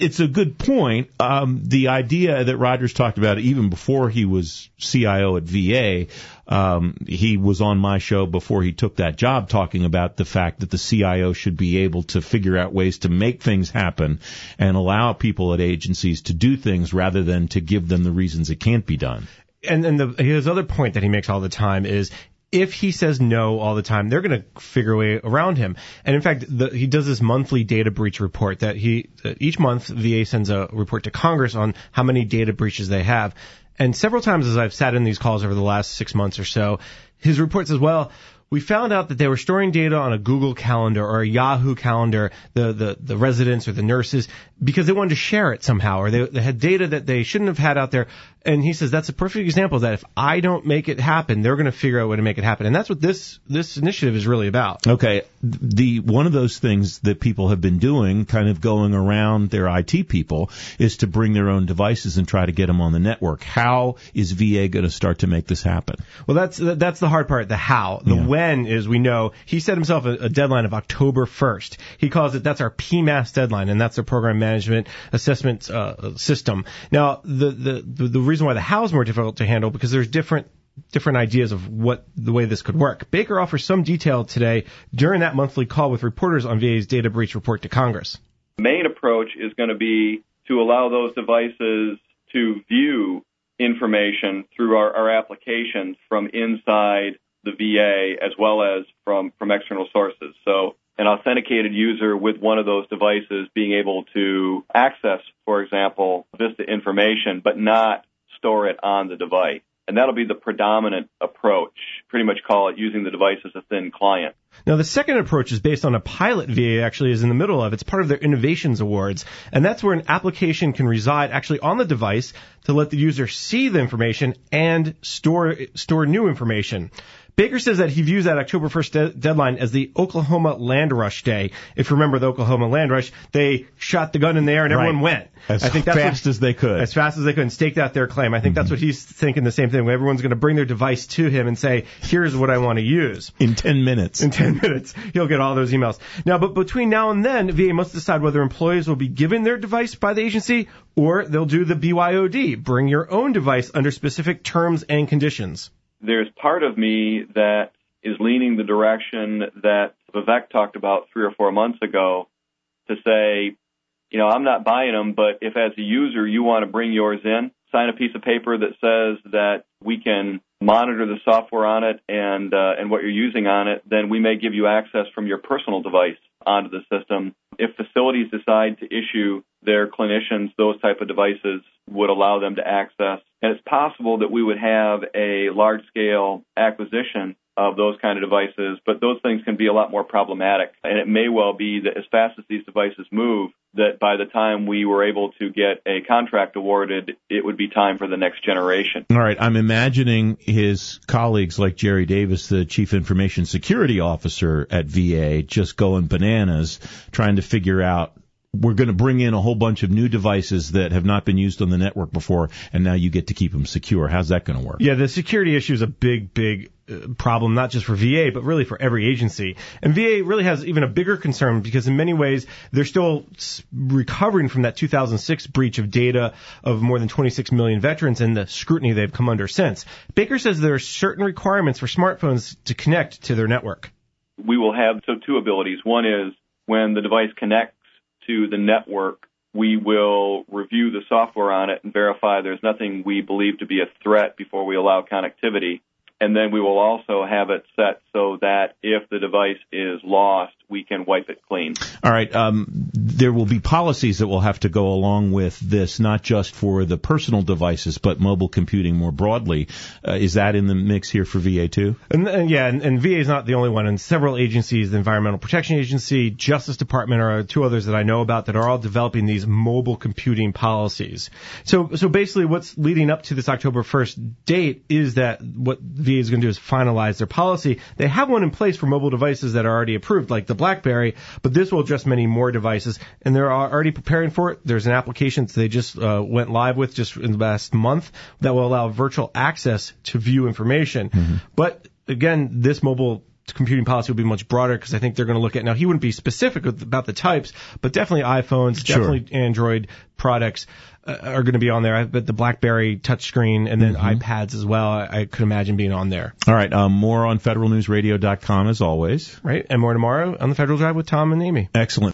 it's a good point. The idea that Rogers talked about even before he was CIO at VA, he was on my show before he took that job talking about the fact that the CIO should be able to figure out ways to make things happen and allow people at agencies to do things rather than to give them the reasons it can't be done. And his other point that he makes all the time is, if he says no all the time, they're going to figure a way around him. And in fact, he does this monthly data breach report that each month VA sends a report to Congress on how many data breaches they have. And several times as I've sat in these calls over the last 6 months or so, his report says, well, we found out that they were storing data on a Google Calendar or a Yahoo Calendar, the residents or the nurses, because they wanted to share it somehow, or they had data that they shouldn't have had out there. And he says that's a perfect example of that. If I don't make it happen, they're going to figure out a way to make it happen. And that's what this initiative is really about. Okay. One of those things that people have been doing, kind of going around their IT people, is to bring their own devices and try to get them on the network. How is VA going to start to make this happen? Well, that's the hard part, the how. The when is, we know, he set himself a deadline of October 1st. He calls it, that's our PMAS deadline, and that's their program management assessment system. Now, the reason why the how is more difficult to handle, because there's different ideas of the way this could work. Baker offers some detail today during that monthly call with reporters on VA's data breach report to Congress. The main approach is going to be to allow those devices to view information through our applications from inside the VA as well as from external sources. So an authenticated user with one of those devices being able to access, for example, Vista information, but not store it on the device. And that'll be the predominant approach. Pretty much call it using the device as a thin client. Now, the second approach is based on a pilot VA actually is in the middle of. It's part of their Innovations Awards. And that's where an application can reside actually on the device to let the user see the information and store new information. Baker says that he views that October 1st deadline as the Oklahoma Land Rush Day. If you remember the Oklahoma Land Rush, they shot the gun in the air and everyone went. As fast as they could. As fast as they could and staked out their claim. I think that's what he's thinking, the same thing. Everyone's going to bring their device to him and say, here's what I want to use. In 10 minutes. In 10 minutes. He'll get all those emails. Now, but between now and then, VA must decide whether employees will be given their device by the agency or they'll do the BYOD, bring your own device under specific terms and conditions. There's part of me that is leaning the direction that Vivek talked about 3 or 4 months ago to say, I'm not buying them, but if as a user you want to bring yours in, sign a piece of paper that says that we can monitor the software on it and what you're using on it, then we may give you access from your personal device onto the system. If facilities decide to issue their clinicians those type of devices, would allow them to access. And it's possible that we would have a large-scale acquisition of those kind of devices, but those things can be a lot more problematic. And it may well be that as fast as these devices move, that by the time we were able to get a contract awarded, it would be time for the next generation. All right. I'm imagining his colleagues like Jerry Davis, the Chief Information Security Officer at VA, just going bananas trying to figure out, we're going to bring in a whole bunch of new devices that have not been used on the network before, and now you get to keep them secure. How's that going to work? Yeah, the security issue is a big problem, not just for VA, but really for every agency. And VA really has even a bigger concern because in many ways, they're still recovering from that 2006 breach of data of more than 26 million veterans and the scrutiny they've come under since. Baker says there are certain requirements for smartphones to connect to their network. We will have two abilities. One is when the device connects to the network, we will review the software on it and verify there's nothing we believe to be a threat before we allow connectivity. And then we will also have it set so that if the device is lost, we can wipe it clean. All right. There will be policies that will have to go along with this, not just for the personal devices, but mobile computing more broadly. Is that in the mix here for VA too? And VA is not the only one. And several agencies, the Environmental Protection Agency, Justice Department, are two others that I know about that are all developing these mobile computing policies. So basically what's leading up to this October 1st date is that what VA is going to do is finalize their policy. They have one in place for mobile devices that are already approved, like the BlackBerry, but this will address many more devices, and they're already preparing for it. There's an application that they just went live with just in the last month that will allow virtual access to view information. Mm-hmm. But again, this mobile computing policy will be much broader because I think they're going to look at, now he wouldn't be specific about the types, but definitely iPhones, definitely Android products are going to be on there. I bet the BlackBerry touchscreen and then iPads as well, I could imagine being on there. All right, more on federalnewsradio.com as always. Right, and more tomorrow on the Federal Drive with Tom and Amy. Excellent.